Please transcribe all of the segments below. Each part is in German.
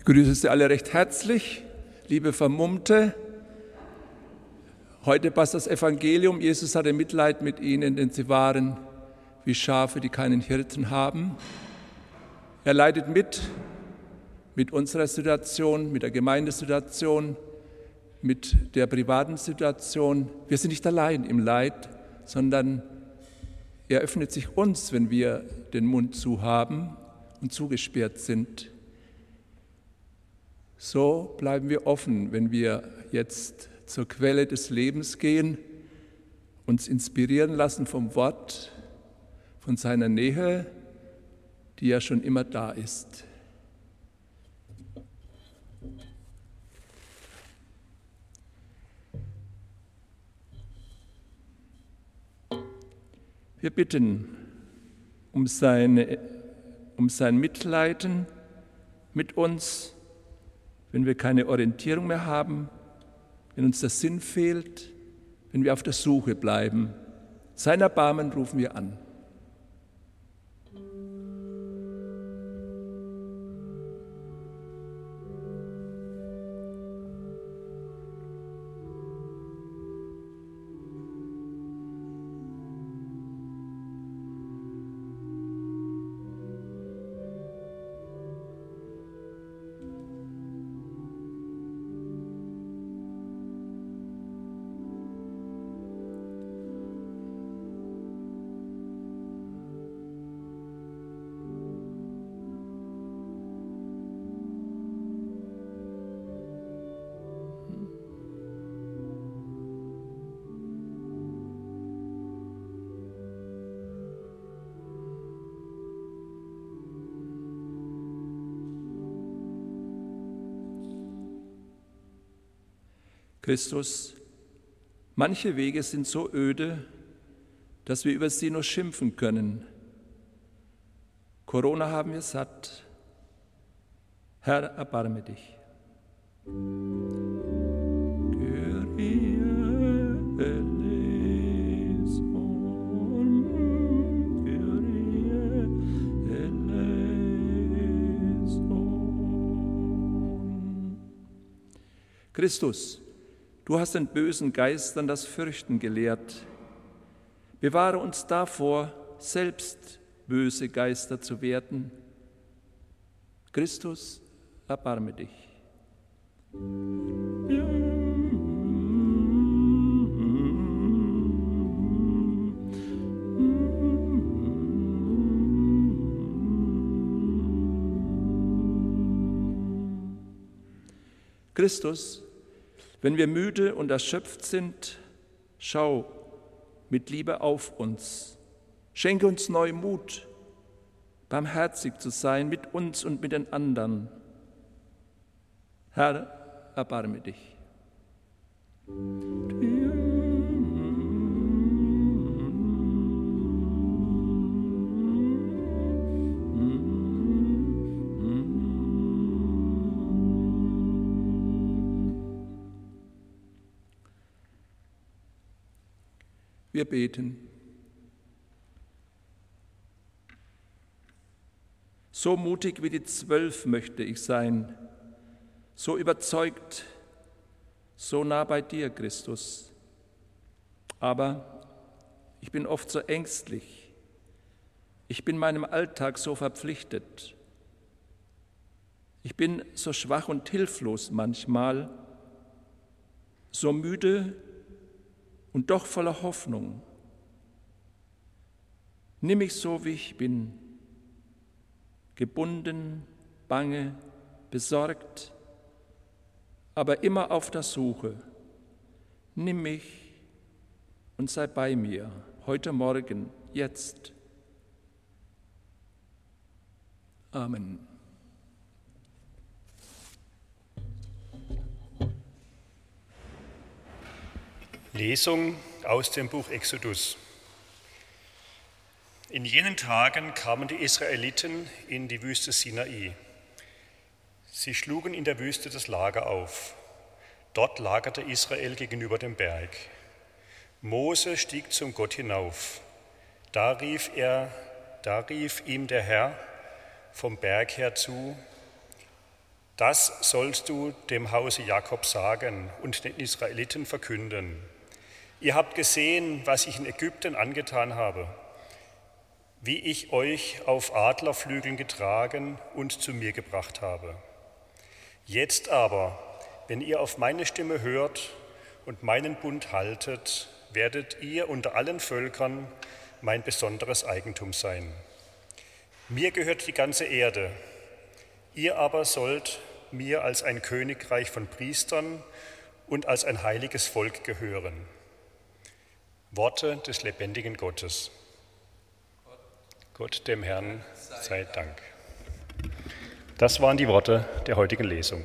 Grüße Sie alle recht herzlich, liebe Vermummte. Heute passt das Evangelium. Jesus hatte Mitleid mit ihnen, denn sie waren wie Schafe, die keinen Hirten haben. Er leidet mit unserer Situation, mit der Gemeindesituation, mit der privaten Situation. Wir sind nicht allein im Leid, sondern er öffnet sich uns, wenn wir den Mund zu haben und zugesperrt sind. So bleiben wir offen, wenn wir jetzt zur Quelle des Lebens gehen, uns inspirieren lassen vom Wort, von seiner Nähe, die ja schon immer da ist. Wir bitten um sein Mitleiden mit uns, wenn wir keine Orientierung mehr haben, wenn uns der Sinn fehlt, wenn wir auf der Suche bleiben. Sein Erbarmen rufen wir an. Christus, manche Wege sind so öde, dass wir über sie nur schimpfen können. Corona haben wir satt. Herr, erbarme dich. Christus, du hast den bösen Geistern das Fürchten gelehrt. Bewahre uns davor, selbst böse Geister zu werden. Christus, erbarme dich. Christus, wenn wir müde und erschöpft sind, schau mit Liebe auf uns. Schenke uns neuen Mut, barmherzig zu sein mit uns und mit den anderen. Herr, erbarme dich. Wir beten. So mutig wie die 12 möchte ich sein, so überzeugt, so nah bei dir, Christus. Aber ich bin oft so ängstlich, ich bin meinem Alltag so verpflichtet, ich bin so schwach und hilflos manchmal, so müde und doch voller Hoffnung. Nimm mich so, wie ich bin, gebunden, bange, besorgt, aber immer auf der Suche. Nimm mich und sei bei mir, heute Morgen, jetzt. Amen. Lesung aus dem Buch Exodus. In jenen Tagen kamen die Israeliten in die Wüste Sinai. Sie schlugen in der Wüste das Lager auf. Dort lagerte Israel gegenüber dem Berg. Mose stieg zum Gott hinauf. Da rief ihm der Herr vom Berg her zu: Das sollst du dem Hause Jakob sagen und den Israeliten verkünden. Ihr habt gesehen, was ich in Ägypten angetan habe, wie ich euch auf Adlerflügeln getragen und zu mir gebracht habe. Jetzt aber, wenn ihr auf meine Stimme hört und meinen Bund haltet, werdet ihr unter allen Völkern mein besonderes Eigentum sein. Mir gehört die ganze Erde, ihr aber sollt mir als ein Königreich von Priestern und als ein heiliges Volk gehören. Worte des lebendigen Gottes. Gott dem Herrn sei Dank. Das waren die Worte der heutigen Lesung.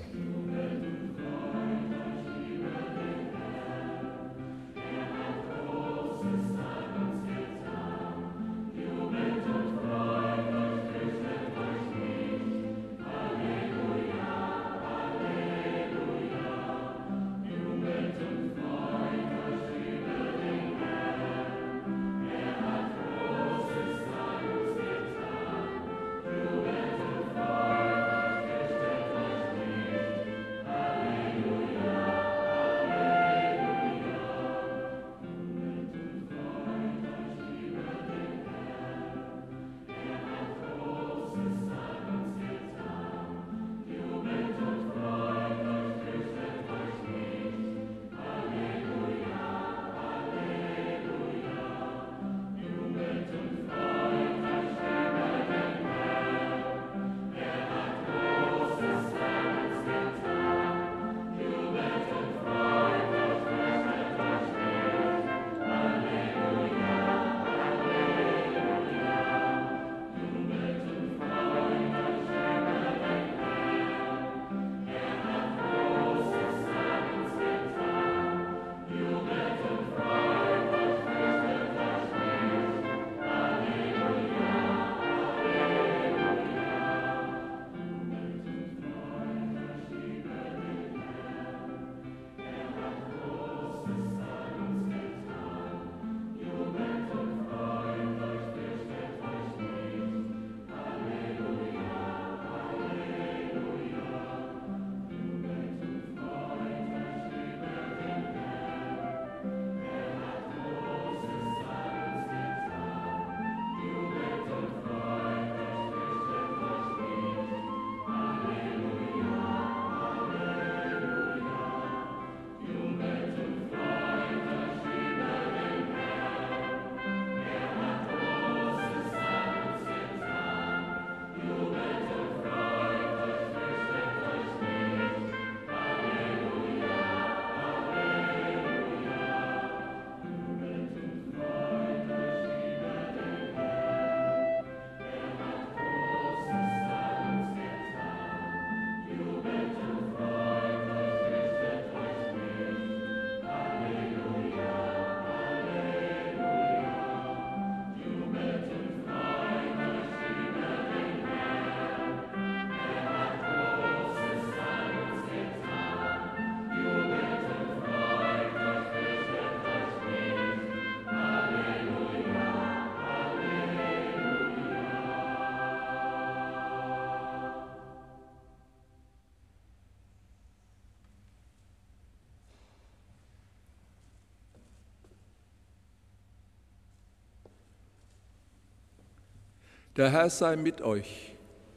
Der Herr sei mit euch.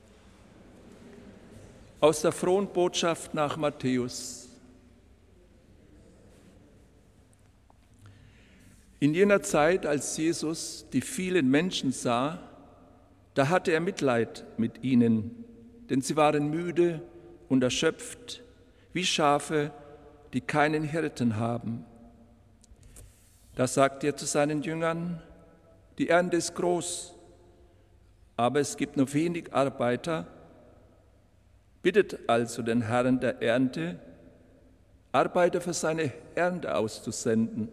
Aus der frohen Botschaft nach Matthäus. In jener Zeit, als Jesus die vielen Menschen sah, da hatte er Mitleid mit ihnen, denn sie waren müde und erschöpft, wie Schafe, die keinen Hirten haben. Da sagte er zu seinen Jüngern: Die Ernte ist groß, aber es gibt nur wenig Arbeiter. Bittet also den Herrn der Ernte, Arbeiter für seine Ernte auszusenden.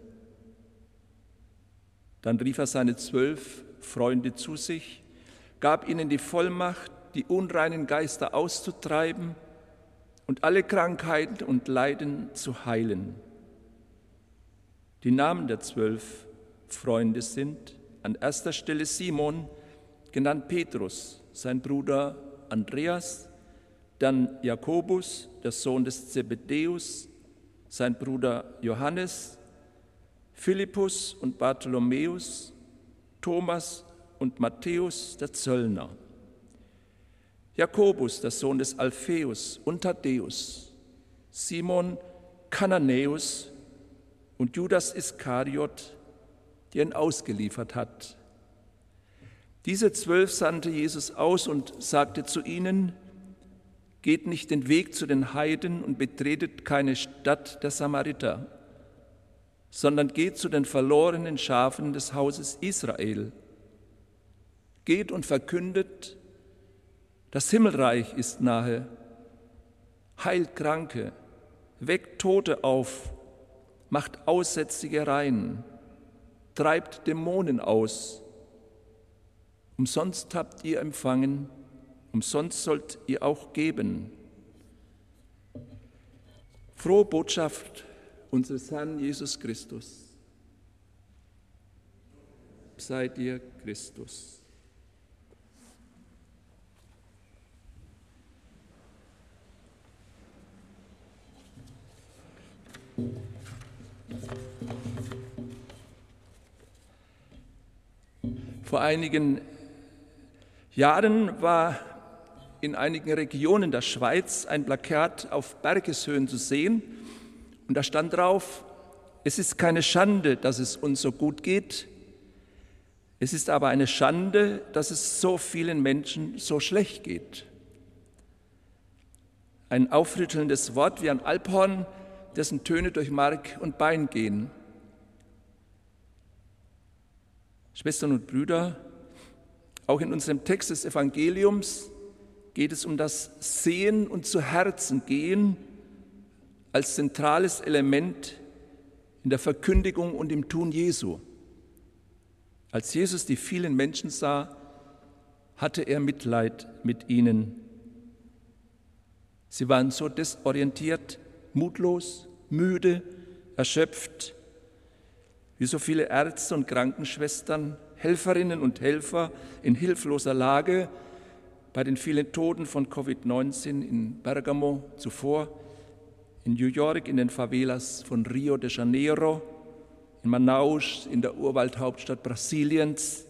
Dann rief er seine 12 Freunde zu sich, gab ihnen die Vollmacht, die unreinen Geister auszutreiben und alle Krankheiten und Leiden zu heilen. Die Namen der 12 Freunde sind an erster Stelle Simon, genannt Petrus, sein Bruder Andreas, dann Jakobus, der Sohn des Zebedäus, sein Bruder Johannes, Philippus und Bartholomäus, Thomas und Matthäus, der Zöllner, Jakobus, der Sohn des Alpheus und Thaddäus, Simon Kananäus und Judas Iskariot, der ihn ausgeliefert hat. Diese 12 sandte Jesus aus und sagte zu ihnen: Geht nicht den Weg zu den Heiden und betretet keine Stadt der Samariter, sondern geht zu den verlorenen Schafen des Hauses Israel. Geht und verkündet: Das Himmelreich ist nahe. Heilt Kranke, weckt Tote auf, macht Aussätzige rein, treibt Dämonen aus. Umsonst habt ihr empfangen, umsonst sollt ihr auch geben. Frohe Botschaft unseres Herrn Jesus Christus. Sei dir Christus. Vor einigen Jahren war in einigen Regionen der Schweiz ein Plakat auf Bergeshöhen zu sehen und da stand drauf: Es ist keine Schande, dass es uns so gut geht, es ist aber eine Schande, dass es so vielen Menschen so schlecht geht. Ein aufrüttelndes Wort wie ein Alphorn, dessen Töne durch Mark und Bein gehen. Schwestern und Brüder, auch in unserem Text des Evangeliums geht es um das Sehen und zu Herzen gehen als zentrales Element in der Verkündigung und im Tun Jesu. Als Jesus die vielen Menschen sah, hatte er Mitleid mit ihnen. Sie waren so desorientiert, mutlos, müde, erschöpft, wie so viele Ärzte und Krankenschwestern, Helferinnen und Helfer in hilfloser Lage bei den vielen Toten von Covid-19 in Bergamo zuvor, in New York, in den Favelas von Rio de Janeiro, in Manaus, in der Urwaldhauptstadt Brasiliens.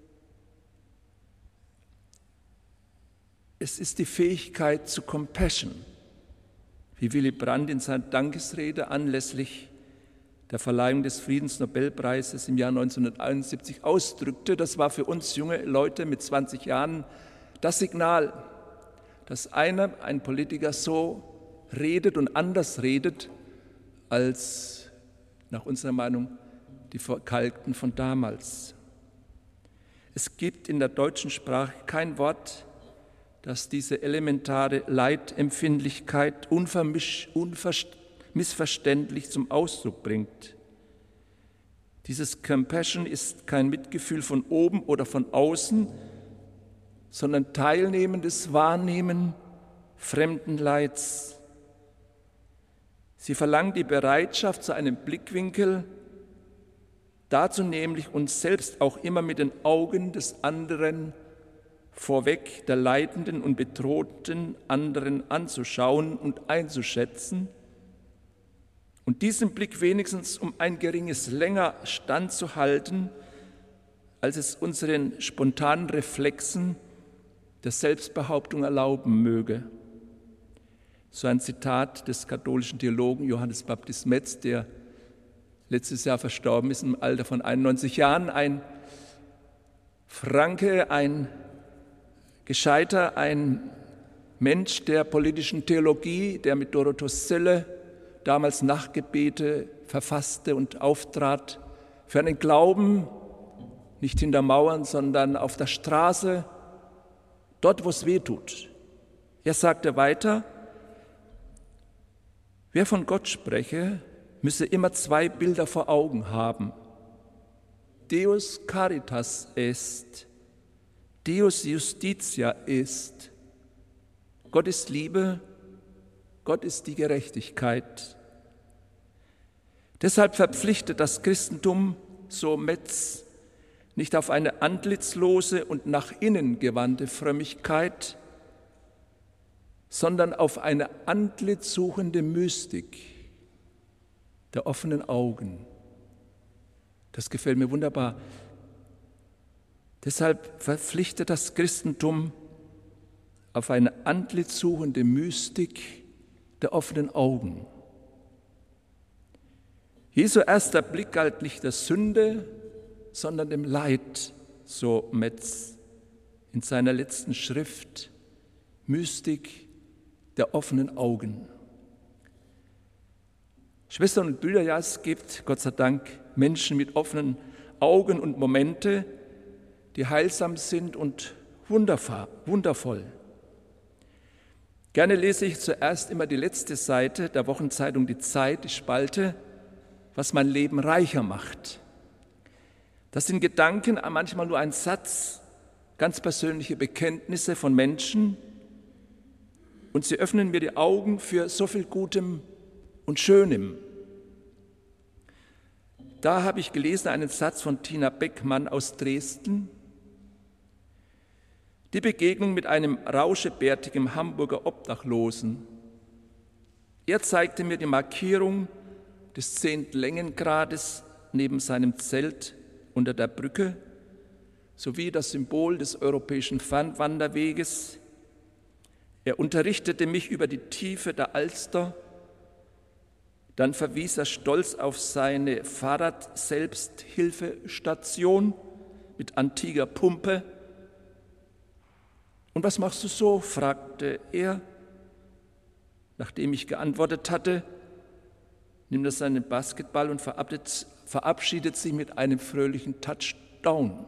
Es ist die Fähigkeit zu Compassion, wie Willy Brandt in seiner Dankesrede anlässlich der Verleihung des Friedensnobelpreises im Jahr 1971 ausdrückte. Das war für uns junge Leute mit 20 Jahren das Signal, dass ein Politiker so redet und anders redet als nach unserer Meinung die Verkalkten von damals. Es gibt in der deutschen Sprache kein Wort, das diese elementare Leidempfindlichkeit missverständlich zum Ausdruck bringt. Dieses Compassion ist kein Mitgefühl von oben oder von außen, sondern teilnehmendes Wahrnehmen fremden Leids. Sie verlangt die Bereitschaft zu einem Blickwinkel, dazu nämlich uns selbst auch immer mit den Augen des anderen vorweg der leidenden und bedrohten anderen anzuschauen und einzuschätzen und diesem Blick wenigstens um ein geringes länger standzuhalten, als es unseren spontanen Reflexen der Selbstbehauptung erlauben möge. So ein Zitat des katholischen Theologen Johannes Baptist Metz, der letztes Jahr verstorben ist im Alter von 91 Jahren, ein Franke, ein Gescheiter, ein Mensch der politischen Theologie, der mit Dorothus Sölle damals Nachtgebete verfasste und auftrat für einen Glauben, nicht hinter Mauern, sondern auf der Straße, dort, wo es weh tut. Er sagte weiter: Wer von Gott spreche, müsse immer zwei Bilder vor Augen haben. Deus caritas est, Deus justitia est. Gott ist Liebe, Gott ist die Gerechtigkeit. Deshalb verpflichtet das Christentum, so Metz, nicht auf eine antlitzlose und nach innen gewandte Frömmigkeit, sondern auf eine antlitzsuchende Mystik der offenen Augen. Das gefällt mir wunderbar. Deshalb verpflichtet das Christentum auf eine antlitzsuchende Mystik der offenen Augen. Jesu erster Blick galt nicht der Sünde, sondern dem Leid, so Metz in seiner letzten Schrift, Mystik der offenen Augen. Schwestern und Brüder, ja, es gibt, Gott sei Dank, Menschen mit offenen Augen und Momente, die heilsam sind und wundervoll. Gerne lese ich zuerst immer die letzte Seite der Wochenzeitung Die Zeit, die Spalte, was mein Leben reicher macht. Das sind Gedanken, manchmal nur ein Satz, ganz persönliche Bekenntnisse von Menschen, und sie öffnen mir die Augen für so viel Gutem und Schönem. Da habe ich gelesen einen Satz von Tina Beckmann aus Dresden. Die Begegnung mit einem rauschebärtigen Hamburger Obdachlosen. Er zeigte mir die Markierung des 10. Längengrades neben seinem Zelt unter der Brücke sowie das Symbol des europäischen Fernwanderweges. Er unterrichtete mich über die Tiefe der Alster. Dann verwies er stolz auf seine Fahrrad-Selbsthilfestation mit antiker Pumpe. Und was machst du so? Fragte er. Nachdem ich geantwortet hatte, nimmt er seinen Basketball und verabschiedet sich mit einem fröhlichen Touchdown.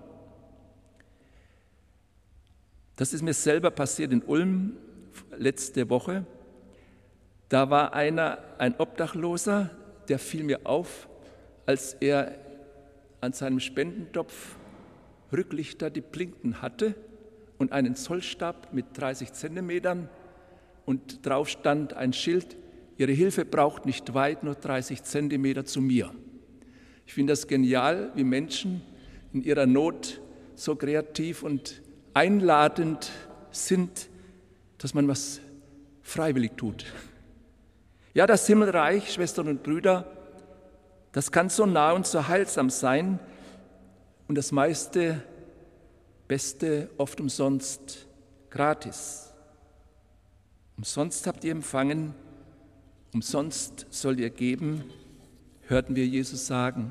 Das ist mir selber passiert in Ulm letzte Woche. Da war ein Obdachloser, der fiel mir auf, als er an seinem Spendentopf Rücklichter, die blinkten hatte, und einen Zollstab mit 30 Zentimetern, und drauf stand ein Schild: Ihre Hilfe braucht nicht weit, nur 30 Zentimeter zu mir. Ich finde das genial, wie Menschen in ihrer Not so kreativ und einladend sind, dass man was freiwillig tut. Ja, das Himmelreich, Schwestern und Brüder, das kann so nah und so heilsam sein, und das meiste, Beste oft umsonst, gratis. Umsonst habt ihr empfangen, umsonst sollt ihr geben, hörten wir Jesus sagen.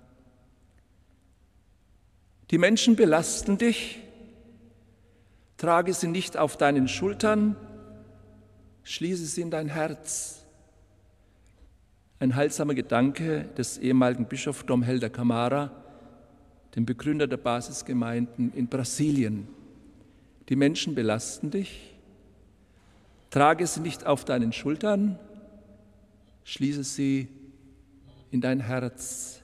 Die Menschen belasten dich, trage sie nicht auf deinen Schultern, schließe sie in dein Herz. Ein heilsamer Gedanke des ehemaligen Bischofs Dom Helder Camara, dem Begründer der Basisgemeinden in Brasilien. Die Menschen belasten dich, trage sie nicht auf deinen Schultern, schließe sie in dein Herz.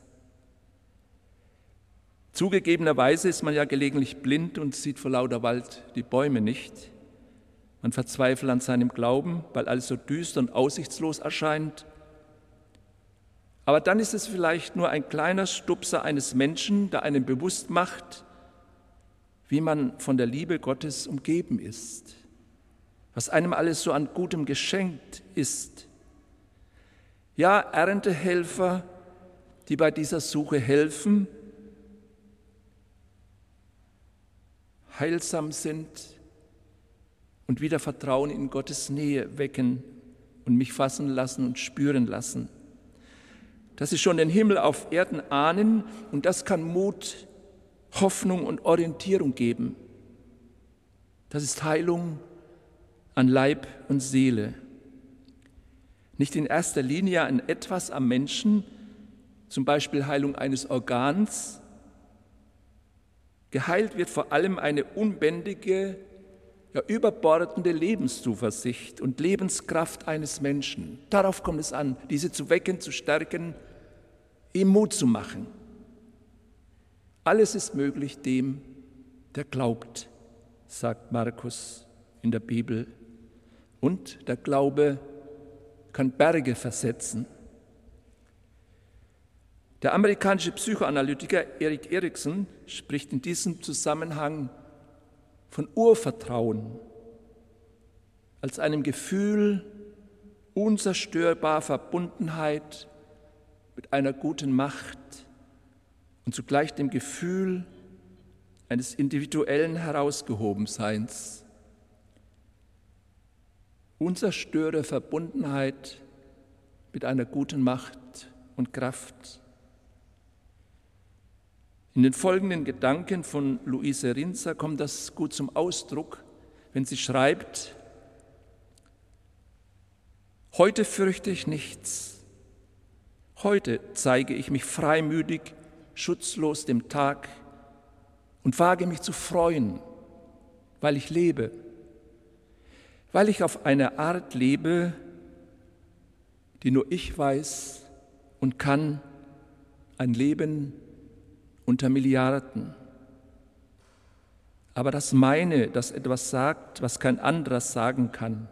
Zugegebenerweise ist man ja gelegentlich blind und sieht vor lauter Wald die Bäume nicht. Man verzweifelt an seinem Glauben, weil alles so düster und aussichtslos erscheint. Aber dann ist es vielleicht nur ein kleiner Stupser eines Menschen, der einem bewusst macht, wie man von der Liebe Gottes umgeben ist, was einem alles so an Gutem geschenkt ist. Ja, Erntehelfer, die bei dieser Suche helfen, heilsam sind und wieder Vertrauen in Gottes Nähe wecken und mich fassen lassen und spüren lassen. Dass sie schon den Himmel auf Erden ahnen, und das kann Mut, Hoffnung und Orientierung geben. Das ist Heilung an Leib und Seele. Nicht in erster Linie an etwas am Menschen, zum Beispiel Heilung eines Organs. Geheilt wird vor allem eine unbändige, ja überbordende Lebenszuversicht und Lebenskraft eines Menschen. Darauf kommt es an, diese zu wecken, zu stärken, ihm Mut zu machen. Alles ist möglich dem, der glaubt, sagt Markus in der Bibel. Und der Glaube kann Berge versetzen. Der amerikanische Psychoanalytiker Erik Erikson spricht in diesem Zusammenhang von Urvertrauen. als einem Gefühl unzerstörbarer Verbundenheit mit einer guten Macht und zugleich dem Gefühl eines individuellen Herausgehobenseins. Unzerstörbare Verbundenheit mit einer guten Macht und Kraft. In den folgenden Gedanken von Luise Rinzer kommt das gut zum Ausdruck, wenn sie schreibt: Heute fürchte ich nichts. Heute zeige ich mich freimütig, schutzlos dem Tag und wage mich zu freuen, weil ich lebe, weil ich auf eine Art lebe, die nur ich weiß und kann, ein Leben unter Milliarden. Aber das meine, das etwas sagt, was kein anderer sagen kann.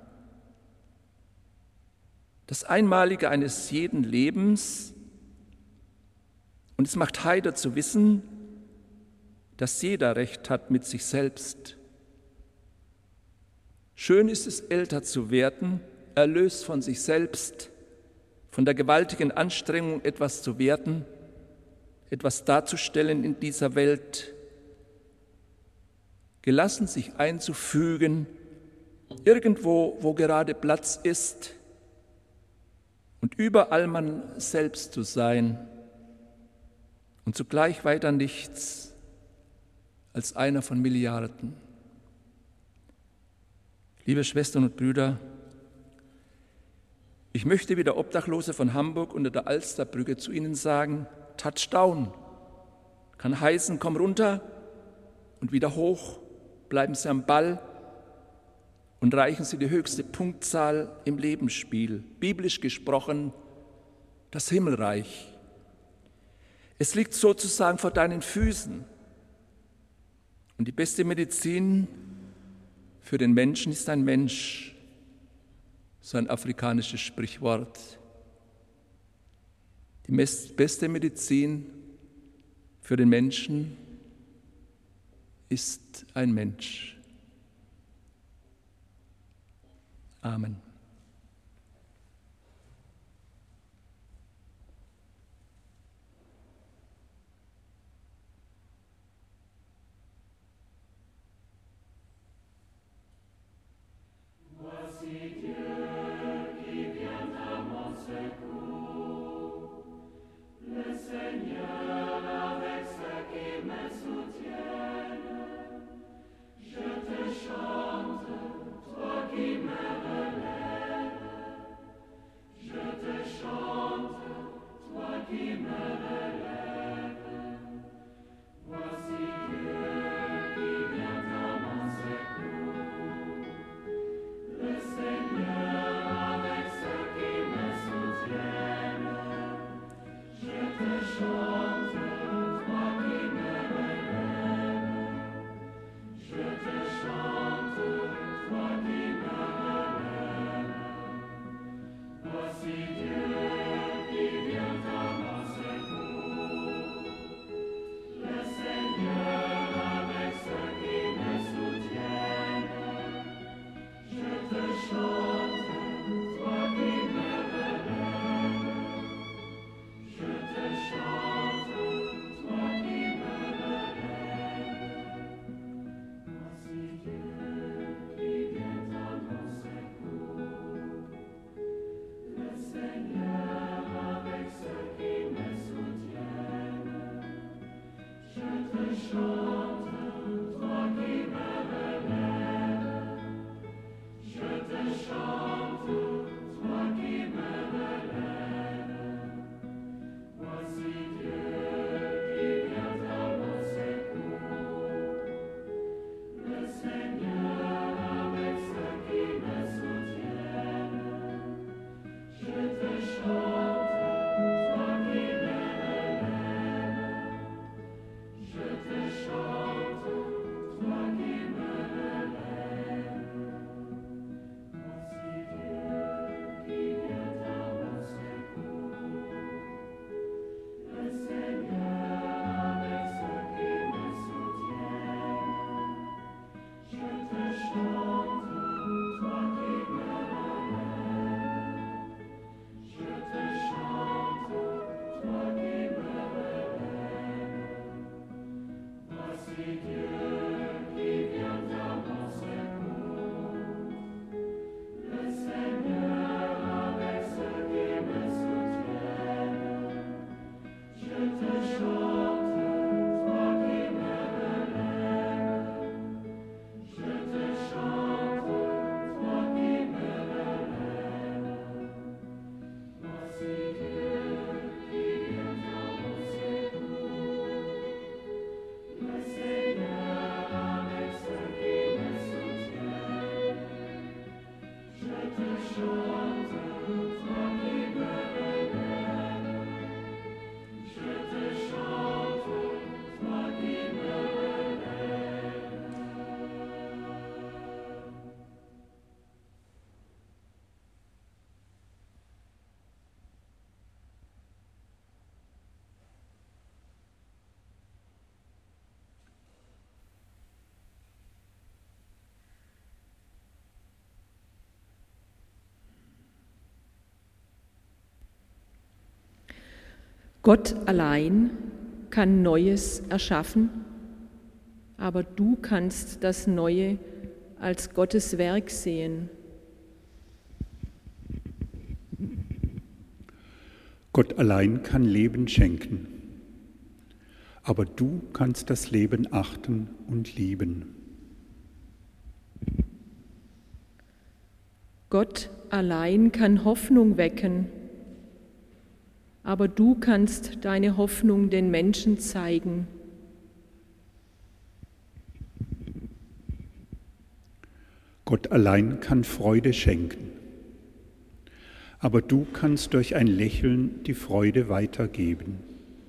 Das Einmalige eines jeden Lebens, und es macht heiter zu wissen, dass jeder Recht hat mit sich selbst. Schön ist es, älter zu werden, erlöst von sich selbst, von der gewaltigen Anstrengung, etwas zu werden, etwas darzustellen in dieser Welt, gelassen sich einzufügen, irgendwo, wo gerade Platz ist, und überall man selbst zu sein und zugleich weiter nichts als einer von Milliarden. Liebe Schwestern und Brüder, ich möchte wie der Obdachlose von Hamburg unter der Alsterbrücke zu Ihnen sagen: Touchdown, kann heißen, komm runter und wieder hoch, bleiben Sie am Ball und reichen Sie die höchste Punktzahl im Lebensspiel, biblisch gesprochen, das Himmelreich. Es liegt sozusagen vor deinen Füßen. Und die beste Medizin für den Menschen ist ein Mensch, so ein afrikanisches Sprichwort. Die beste Medizin für den Menschen ist ein Mensch. Amen. Je te chante, toi qui me relèves. Gott allein kann Neues erschaffen, aber du kannst das Neue als Gottes Werk sehen. Gott allein kann Leben schenken, aber du kannst das Leben achten und lieben. Gott allein kann Hoffnung wecken, aber du kannst deine Hoffnung den Menschen zeigen. Gott allein kann Freude schenken, aber du kannst durch ein Lächeln die Freude weitergeben.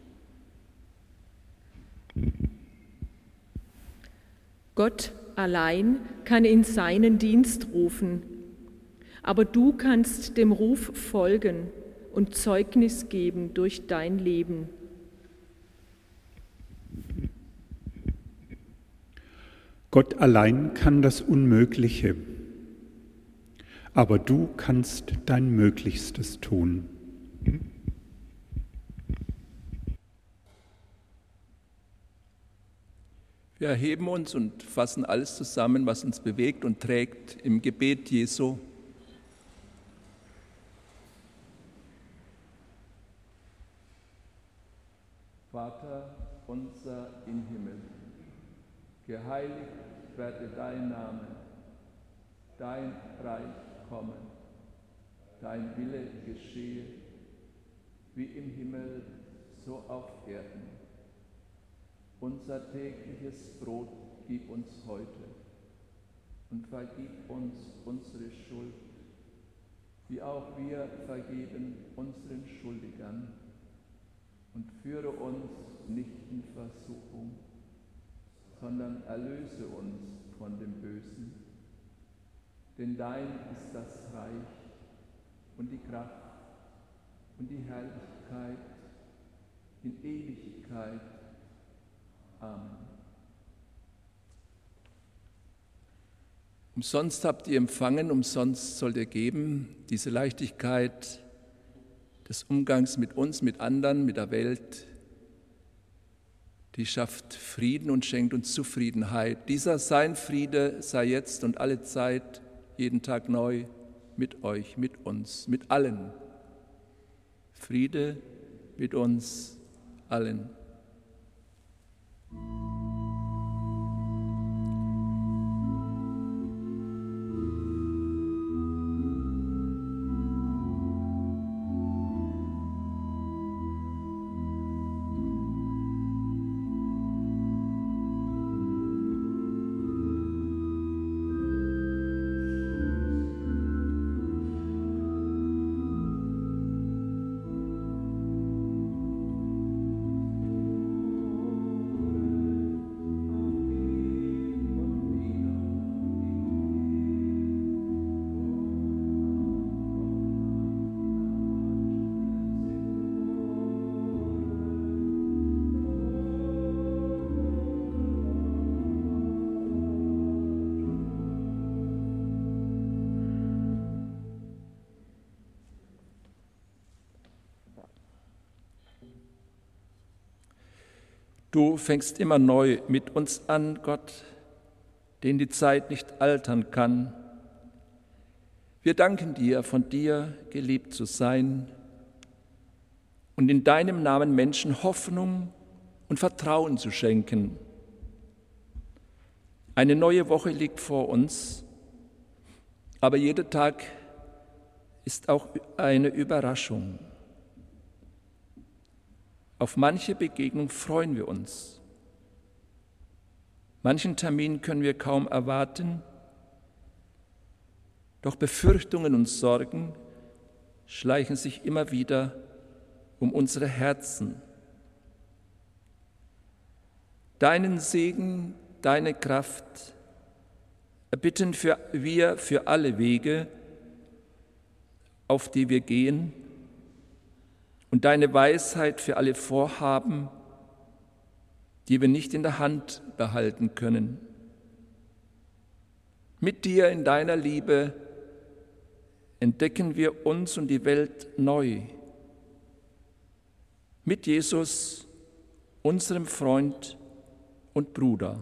Gott allein kann in seinen Dienst rufen, aber du kannst dem Ruf folgen und Zeugnis geben durch dein Leben. Gott allein kann das Unmögliche, aber du kannst dein Möglichstes tun. Wir erheben uns und fassen alles zusammen, was uns bewegt und trägt im Gebet Jesu. Vater unser im Himmel, geheiligt werde dein Name, dein Reich komme, dein Wille geschehe, wie im Himmel, so auf Erden. Unser tägliches Brot gib uns heute und vergib uns unsere Schuld, wie auch wir vergeben unseren Schuldigern. Und führe uns nicht in Versuchung, sondern erlöse uns von dem Bösen. Denn dein ist das Reich und die Kraft und die Herrlichkeit in Ewigkeit. Amen. Umsonst habt ihr empfangen, umsonst sollt ihr geben. Diese Leichtigkeit des Umgangs mit uns, mit anderen, mit der Welt, die schafft Frieden und schenkt uns Zufriedenheit. Dieser sein Friede sei jetzt und alle Zeit, jeden Tag neu, mit euch, mit uns, mit allen. Friede mit uns allen. Du fängst immer neu mit uns an, Gott, den die Zeit nicht altern kann. Wir danken dir, von dir geliebt zu sein und in deinem Namen Menschen Hoffnung und Vertrauen zu schenken. Eine neue Woche liegt vor uns, aber jeder Tag ist auch eine Überraschung. Auf manche Begegnung freuen wir uns. Manchen Termin können wir kaum erwarten, doch Befürchtungen und Sorgen schleichen sich immer wieder um unsere Herzen. Deinen Segen, deine Kraft erbitten wir für alle Wege, auf die wir gehen, und deine Weisheit für alle Vorhaben, die wir nicht in der Hand behalten können. Mit dir in deiner Liebe entdecken wir uns und die Welt neu. mit Jesus, unserem Freund und Bruder.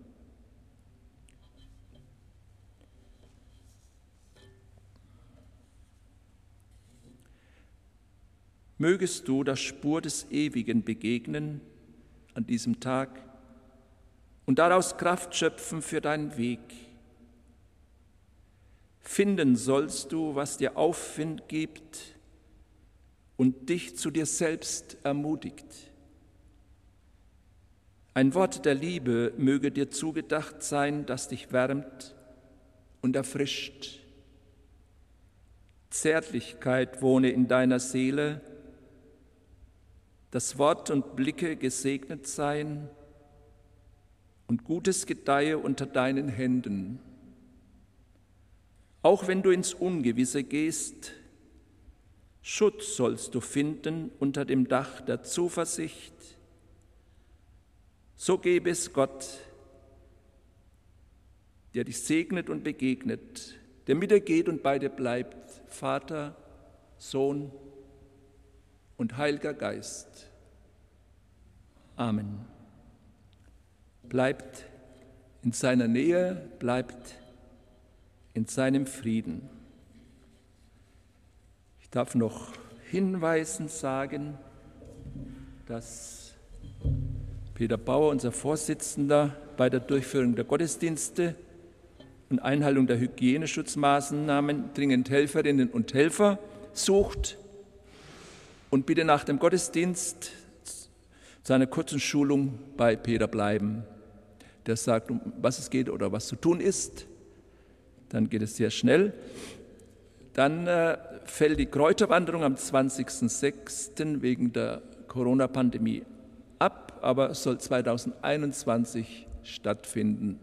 Mögest du der Spur des Ewigen begegnen an diesem Tag und daraus Kraft schöpfen für deinen Weg. Finden sollst du, was dir Aufwind gibt und dich zu dir selbst ermutigt. Ein Wort der Liebe möge dir zugedacht sein, das dich wärmt und erfrischt. Zärtlichkeit wohne in deiner Seele, dass Wort und Blicke gesegnet seien und Gutes gedeihe unter deinen Händen. Auch wenn du ins Ungewisse gehst, Schutz sollst du finden unter dem Dach der Zuversicht. So gebe es Gott, der dich segnet und begegnet, der mit dir geht und bei dir bleibt, Vater, Sohn und Heiliger Geist. Amen. Bleibt in seiner Nähe, bleibt in seinem Frieden. Ich darf noch hinweisend sagen, dass Peter Bauer, unser Vorsitzender, bei der Durchführung der Gottesdienste und Einhaltung der Hygieneschutzmaßnahmen dringend Helferinnen und Helfer sucht und bitte nach dem Gottesdienst zu einer kurzen Schulung bei Peter bleiben. Der sagt, um was es geht oder was zu tun ist. Dann geht es sehr schnell. Dann fällt die Kräuterwanderung am 20.06. wegen der Corona-Pandemie ab, aber soll 2021 stattfinden.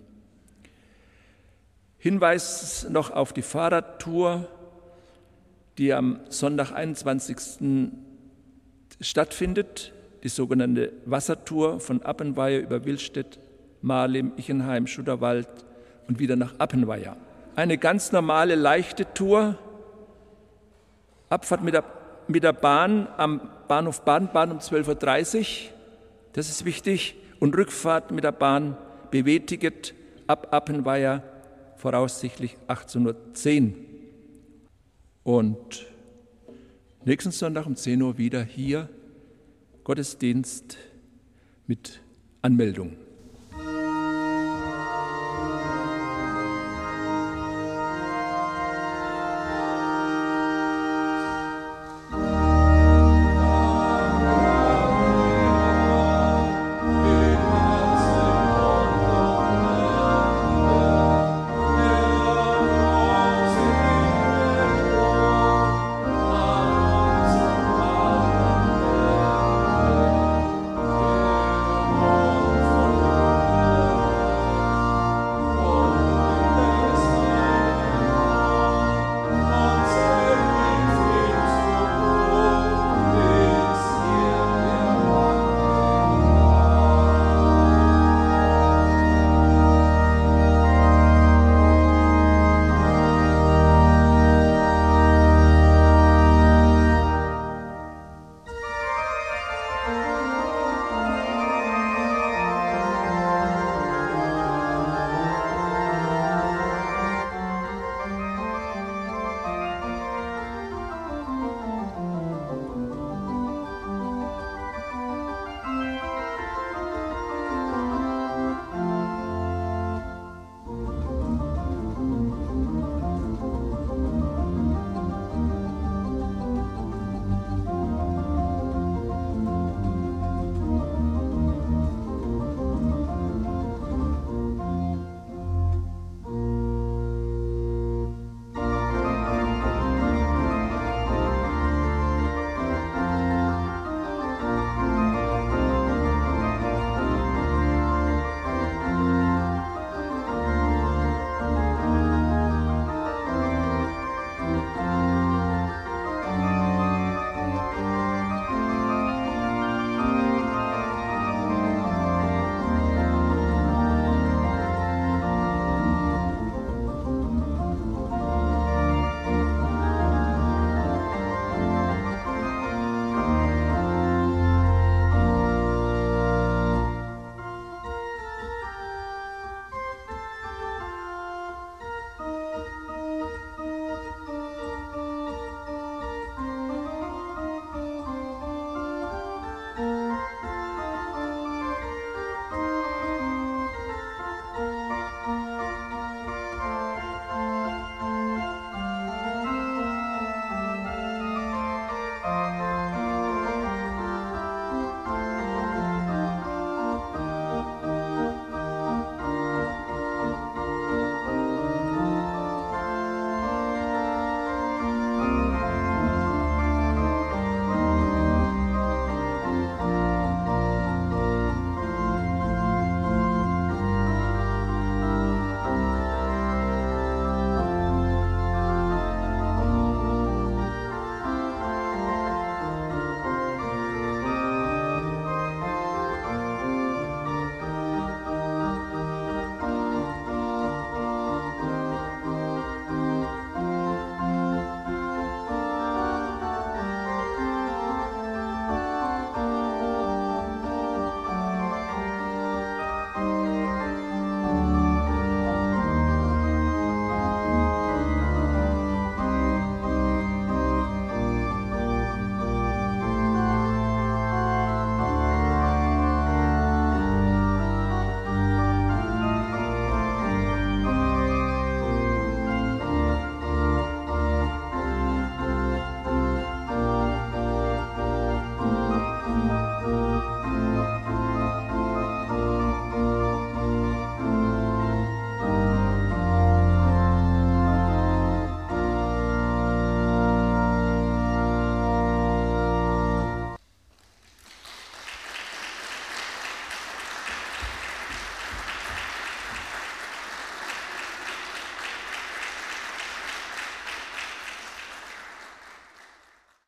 Hinweis noch auf die Fahrradtour, die am Sonntag, 21. stattfindet, die sogenannte Wassertour von Appenweier über Willstedt, Marlim, Ichenheim, Schutterwald und wieder nach Appenweier. Eine ganz normale, leichte Tour, Abfahrt mit der Bahn am Bahnhof Baden-Baden um 12.30 Uhr, das ist wichtig, und Rückfahrt mit der Bahn BW-Ticket ab Appenweier voraussichtlich 18.10 Uhr. Und nächsten Sonntag um 10 Uhr wieder hier Gottesdienst mit Anmeldung.